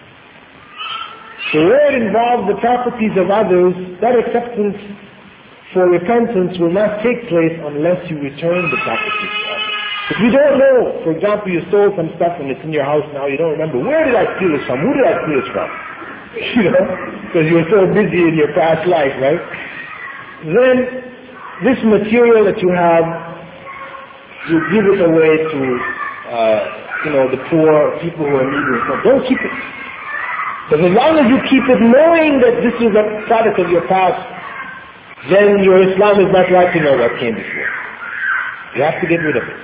So where it involves the properties of others, that acceptance for repentance will not take place unless you return the properties of others. If you don't know, for example, you stole some stuff and it's in your house now, you don't remember, where did I steal it from? Who did I steal it from? You know, because you were so busy in your past life, right? Then, this material that you have, you give it away to, uh, you know, the poor, people who are needy. So don't keep it. Because as long as you keep it knowing that this is a product of your past, then your Islam is not right to know what came before. You have to get rid of it.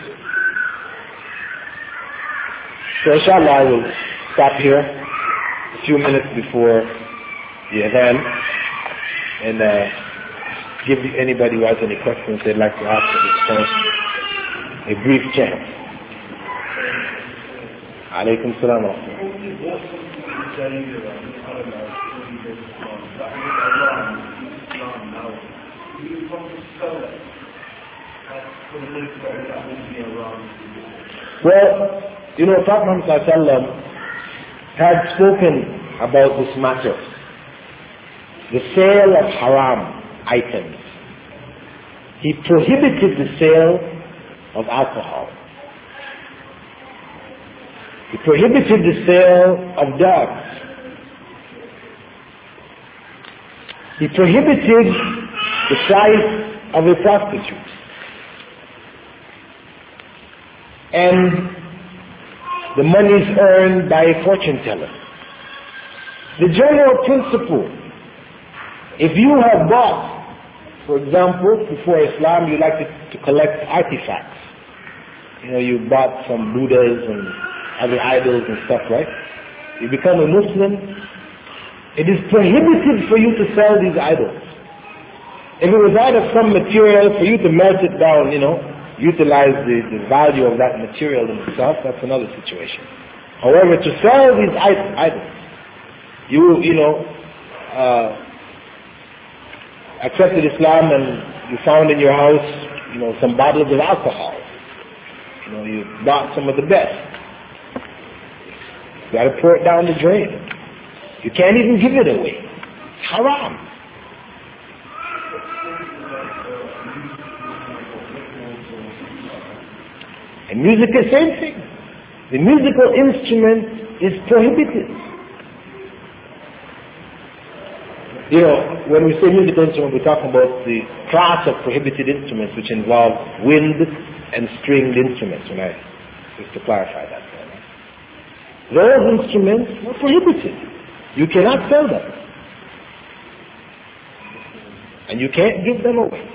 So inshallah I will stop here a few minutes before the adhan and uh, give anybody who has any questions they'd like to ask at this point a brief chance. Alaykum salam wa Well, you know, Prophet Muhammad had spoken about this matter. The sale of haram items. He prohibited the sale of alcohol. He prohibited the sale of dogs. He prohibited the price of a prostitute. And the monies earned by a fortune teller. The general principle, if you have bought, for example, before Islam, you like to, to collect artifacts. You know, you bought some Buddhas and other idols and stuff, right? You become a Muslim, it is prohibited for you to sell these idols. If it was out of some material, for you to melt it down, you know, utilize the, the value of that material in itself, that's another situation. However, to sell these idols, you, you know, uh, accepted Islam and you found in your house, you know, some bottles of alcohol. You know, you bought some of the best. You got to pour it down the drain. You can't even give it away. It's haram. And music is the same thing. The musical instrument is prohibited. You know, when we say musical instrument, we're talking about the class of prohibited instruments which involve wind and stringed instruments, when I, just to clarify that. Those instruments are prohibited. You cannot sell them. And you can't give them away.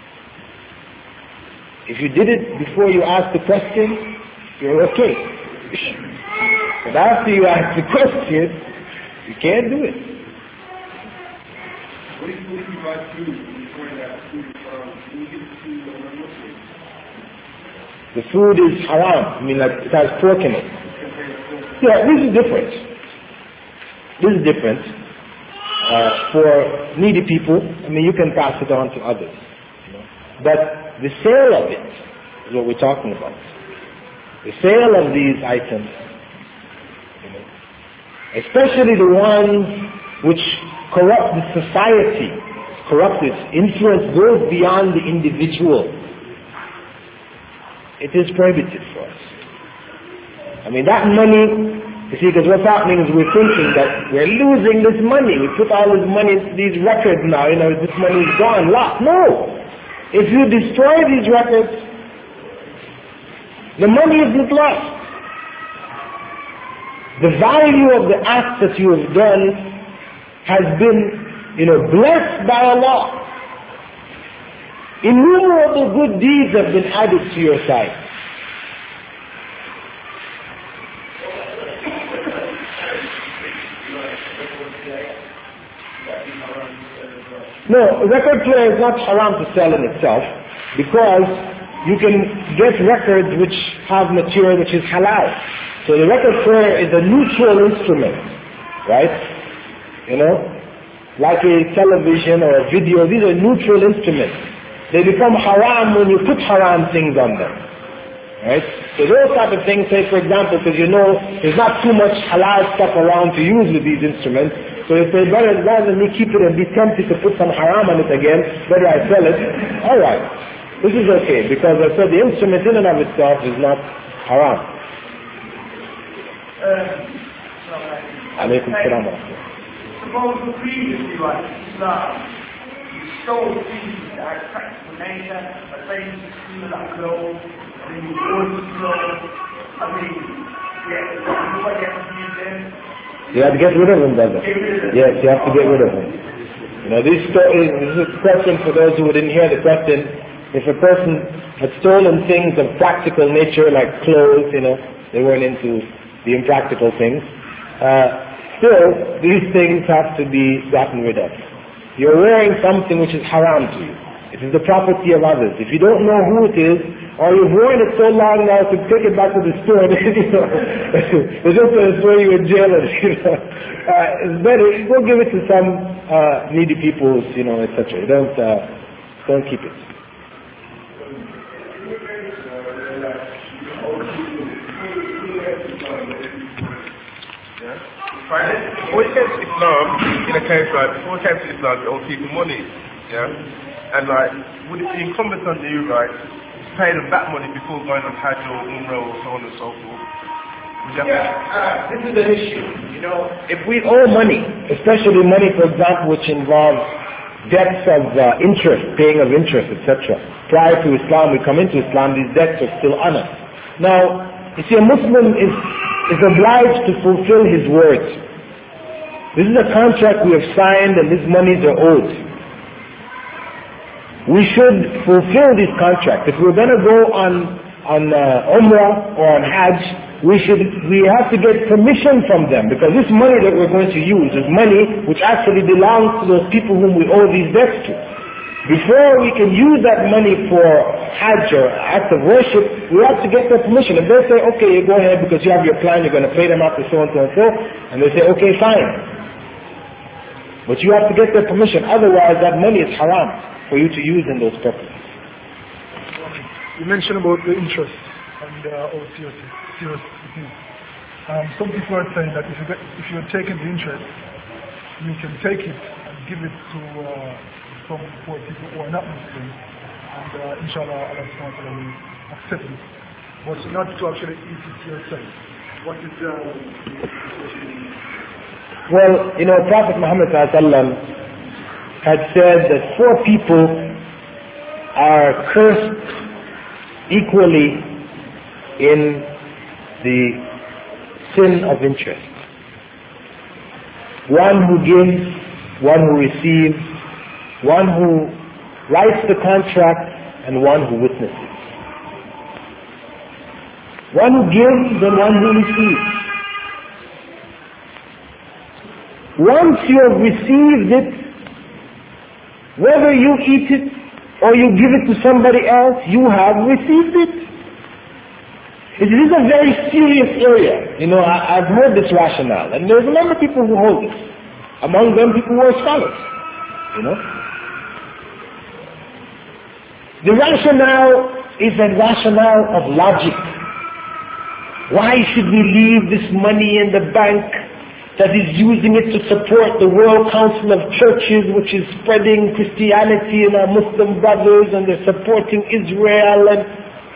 If you did it before you asked the question, you're okay. But after you ask the question, you can't do it. What if you buy food before that food um, the food is haram. I mean, like it has pork in it. Yeah, this is different. This is different. Uh, for needy people, I mean, you can pass it on to others. But the sale of it is what we're talking about. The sale of these items, you know, especially the ones which corrupt the society, corrupt its influence goes beyond the individual. It is prohibited for us. I mean, that money, you see, because what's happening is we're thinking that we're losing this money. We put all this money into these records now, you know, this money is gone, lost. No! If you destroy these records, the money isn't lost. The value of the act that you have done has been, you know, blessed by Allah. Innumerable good deeds have been added to your side. No, record player is not haram to sell in itself, because you can get records which have material which is halal. So the record player is a neutral instrument, right? You know, like a television or a video, these are neutral instruments. They become haram when you put haram things on them, right? So those type of things, say for example, because you know there's not too much halal stuff around to use with these instruments, so if they better, rather than me keep it and be tempted to put some haram on it again, better I sell it. Alright, this is okay, because I said the instrument in and of itself is not haram. Alaykum salam. Suppose previously, like Islam, you stole things that had practical nature, a thing to steal like clothes, and then you bought the clothes. I mean, yeah, what you have to use them? You have to get rid of them, brother. Yes, you have to get rid of them. You know, this, this is a question for those who didn't hear the question. If a person had stolen things of practical nature, like clothes, you know, they weren't into the impractical things, uh, still, these things have to be gotten rid of. You're wearing something which is haram to you. It is the property of others. If you don't know who it is, or you've worn it so long now to take it back to the store, you know, it's just going to throw you in jail, you know. Uh, it's better, go give it to some uh, needy people, you know, et cetera. Don't, uh, don't keep it. Right? Before you came to Islam, in a case like, before you came to Islam, you owe people money, yeah? And like, would it be incumbent on you, right, to pay them back money before going on Hajj or Umrah or so on and so forth? Yeah, uh, this is an issue. You know, if we owe money, especially money, for example, which involves debts of uh, interest, paying of interest, et cetera. Prior to Islam, we come into Islam, these debts are still on us. Now, you see, a Muslim is, is obliged to fulfill his words. This is a contract we have signed and these monies are owed. We should fulfill this contract. If we're going to go on on uh, Umrah or on Hajj, we should we have to get permission from them, because this money that we're going to use is money which actually belongs to those people whom we owe these debts to. Before we can use that money for Hajj or act of worship, we have to get their permission. If they say, okay, you go ahead because you have your plan, you're going to pay them after so and so and so, and they say, okay, fine. But you have to get their permission, otherwise that money is haram for you to use in those purposes. You mentioned about the interest and uh, O C O C. Um, some people are saying that if, you get, if you're taking the interest, you can take it and give it to uh, some poor people who are not Muslims, and uh, inshallah Allah subhanahu wa ta'ala will accept it. But not to actually eat it yourself. What is the situation? Well, you know, Prophet Muhammad sallallahu alaihi wasallam had said that four people are cursed equally in the sin of interest. One who gives, one who receives, one who writes the contract, and one who witnesses. One who gives and one who receives. Once you have received it, whether you eat it or you give it to somebody else, you have received it. It is a very serious area. You know, I, I've heard this rationale, and there's a number of people who hold it. Among them, people who are scholars. You know. The rationale is a rationale of logic. Why should we leave this money in the bank that is using it to support the World Council of Churches, which is spreading Christianity in our Muslim brothers, and they're supporting Israel? And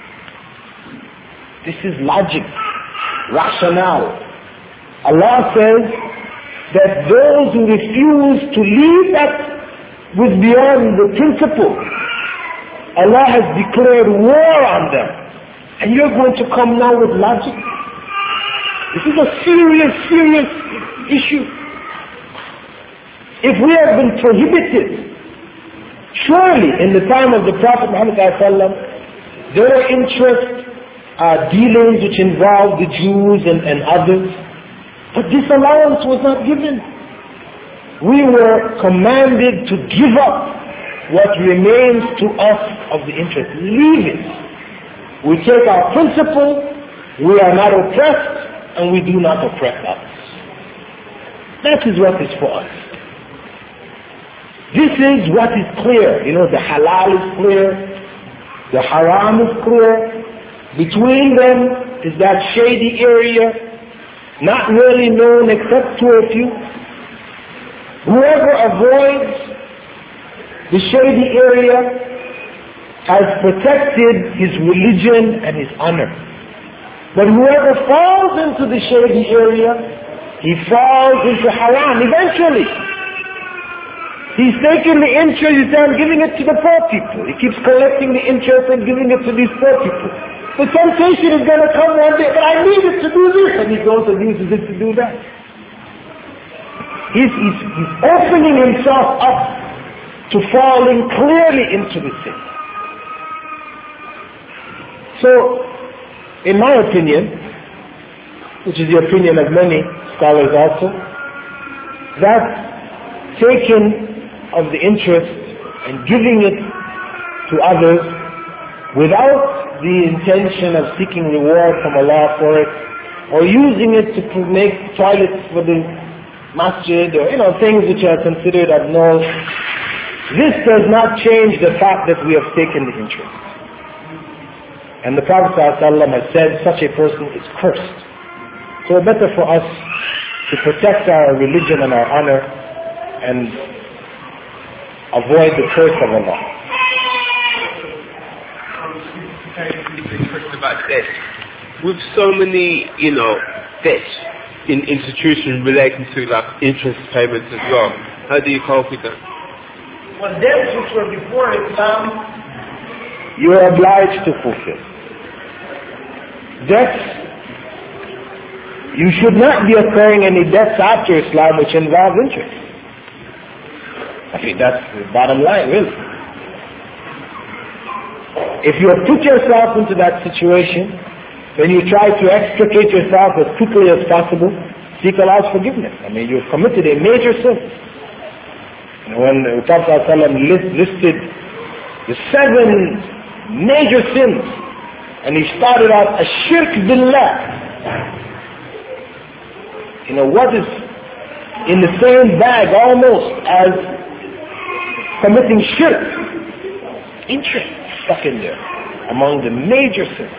this is logic, rationale. Allah says that those who refuse to leave that with beyond the principle, Allah has declared war on them. And you're going to come now with logic? This is a serious, serious issue. If we have been prohibited, surely in the time of the Prophet Muhammad ﷺ, there were interest uh, dealings which involved the Jews and, and others, but this allowance was not given. We were commanded to give up what remains to us of the interest. Leave it. We take our principle, we are not oppressed, and we do not oppress others. That is what is for us. This is what is clear. You know, the halal is clear, the haram is clear. Between them is that shady area, not really known except to a few. Whoever avoids the shady area has protected his religion and his honor. But whoever falls into the shady area, he falls into haram eventually. He's taking the interest, he's not giving it to the poor people. He keeps collecting the interest and giving it to these poor people. The temptation is going to come one day, but I need it to do this, and he goes and uses it to do that. He's, he's, he's opening himself up to falling clearly into the sin. So, in my opinion, which is the opinion of many scholars also, that taking of the interest and giving it to others without the intention of seeking reward from Allah for it, or using it to make toilets for the masjid, or you know, things which are considered abnormal, this does not change the fact that we have taken the interest. And the Prophet ﷺ has said such a person is cursed. So better for us to protect our religion and our honor and avoid the curse of Allah. About debt. With so many, you know, debts in institutions relating to like interest payments as well, how do you cope with that? Well, debts which were before Islam, you are obliged to fulfill. Debts, you should not be incurring any debts after Islam which involve interest. I think that's the bottom line, really. If you have put yourself into that situation, then you try to extricate yourself as quickly as possible, seek Allah's forgiveness. I mean, you've committed a major sin. And when the Prophet ﷺ listed the seven major sins, and he started out ashirk billah. You know, what is in the same bag almost as committing shirk? Interest stuck in there, among the major sins.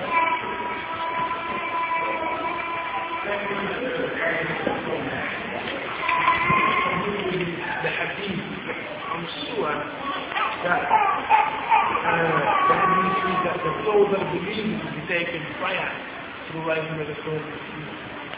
the hadith, I'm sure that uh, the hadith is that the souls of the believers will be taken prior to the rising of the souls of the believers.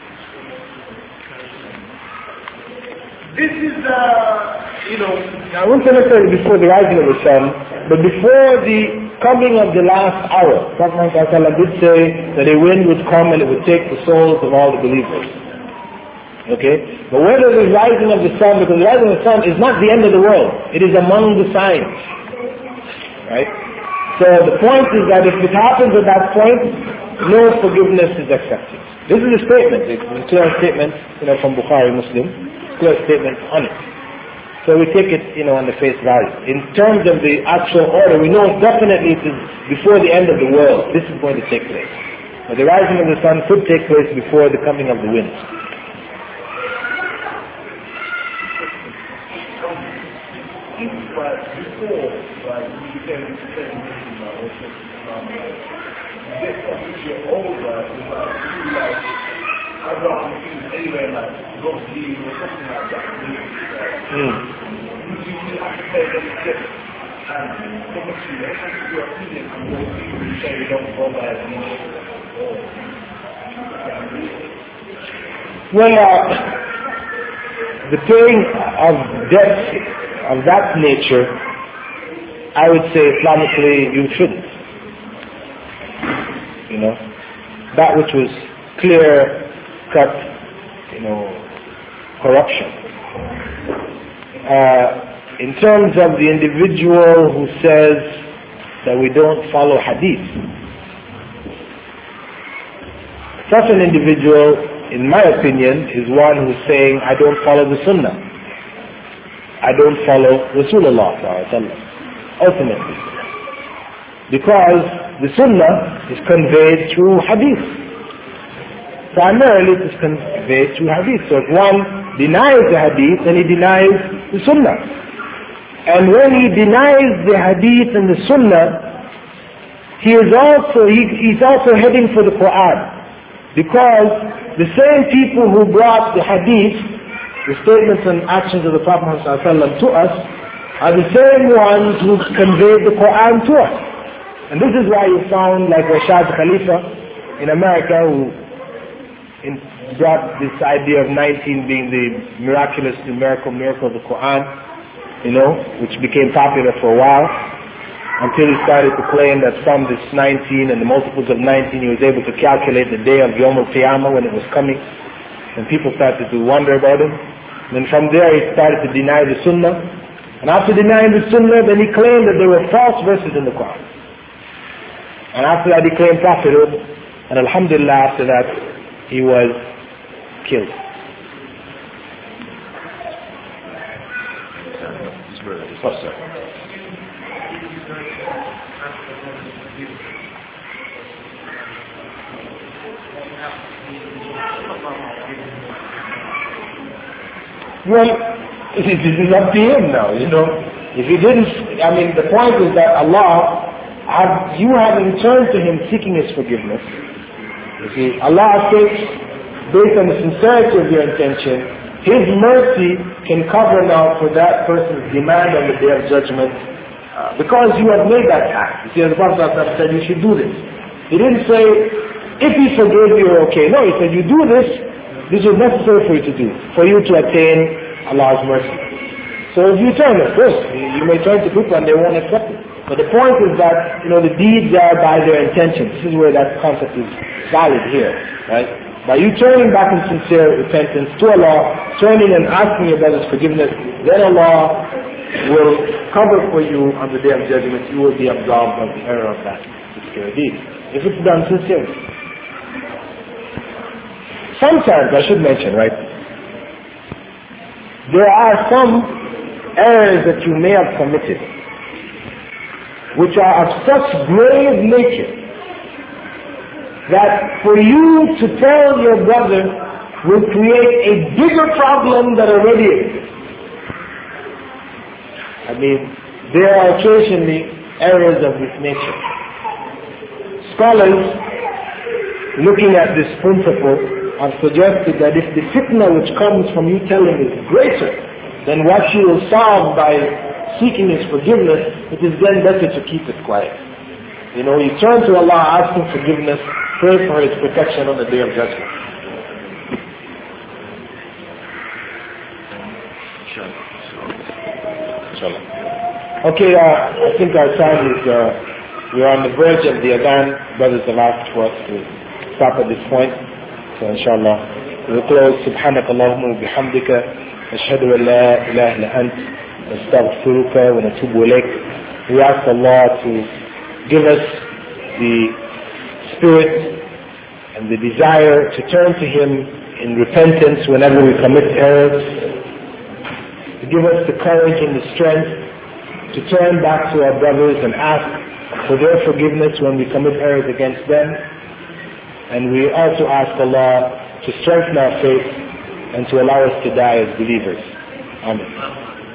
This is, uh, you know... I won't say necessarily before the rising of the sun, but before the coming of the last hour. Prophet ﷺ did say that a wind would come and it would take the souls of all the believers. Okay? But whether the rising of the sun, because the rising of the sun is not the end of the world, it is among the signs. Right? So the point is that if it happens at that point, no forgiveness is accepted. This is a statement, it's a clear statement, you know, from Bukhari Muslim, clear statement on it. So we take it, you know, on the face value. In terms of the actual order, we know definitely it is before the end of the world. This is going to take place. But the rising of the sun could take place before the coming of the wind. If uh, before uh, you became anywhere like Rocky or something like that. Mm. Would you have to pay them tip? And obviously, they have to do a opinion on what people say they don't bother as much. Well, uh, the paying of debts of that nature, I would say Islamically you shouldn't. You know, that which was clear cut, you know, corruption. Uh, in terms of the individual who says that we don't follow hadith, such an individual, in my opinion, is one who's saying, I don't follow the Sunnah. I don't follow Rasulullah ultimately. Because the Sunnah is conveyed through hadith. Primarily it is conveyed through hadith. So if one denies the hadith, then he denies the Sunnah. And when he denies the hadith and the Sunnah, he is also, he, he's also heading for the Quran. Because the same people who brought the hadith, the statements and actions of the Prophet ﷺ to us, are the same ones who conveyed the Quran to us. And this is why you found like Rashad Khalifa in America, who in, brought this idea of nineteen being the miraculous numerical miracle of the Quran, you know, which became popular for a while, until he started to claim that from this nineteen and the multiples of nineteen he was able to calculate the day of Yom al-Qiyamah when it was coming, and people started to wonder about him. And then from there he started to deny the Sunnah, and after denying the Sunnah, then he claimed that there were false verses in the Quran. And after that he claimed prophethood, and alhamdulillah, after that he was killed. Oh, sir. Well, this is up to him now, you know. If he didn't, I mean, the point is that Allah, have, you having turned to Him seeking His forgiveness, you see, Allah takes, based on the sincerity of your intention, His mercy can cover now for that person's demand on the Day of Judgment, uh, because you have made that act. You see, as the Prophet said, you should do this. He didn't say, if He forgave you, you're okay. No, He said, you do this, this is necessary for you to do, for you to attain Allah's mercy. So if you turn, of course, you may turn to people and they won't accept it. But the point is that, you know, the deeds are by their intention. This is where that concept is valid here, right? By you turning back in sincere repentance to Allah, turning and asking your brother's forgiveness, then Allah will cover for you on the Day of Judgment. You will be absolved of the error of that particular deed, if it's done sincerely. Sometimes, I should mention, right, there are some errors that you may have committed which are of such grave nature that for you to tell your brother will create a bigger problem than already exists. I mean, there are occasionally errors of this nature. Scholars, looking at this principle, have suggested that if the fitna which comes from you telling is greater than what you will solve by seeking His forgiveness, it is then better to keep it quiet. You know, you turn to Allah asking forgiveness, pray for His protection on the Day of Judgment. Inshallah. Okay, uh, I think our time is, uh, we're on the verge of the Adhan. Brothers have asked for us to stop at this point. So inshallah, we'll close. Subhanak Allahumma wa bihamdika, ashhadu an la ilaha illa ant, astaghfiruka wa natubu ilayk. We ask Allah to give us the spirit and the desire to turn to Him in repentance whenever we commit errors, to give us the courage and the strength to turn back to our brothers and ask for their forgiveness when we commit errors against them. And we also ask Allah to strengthen our faith and to allow us to die as believers. Amen.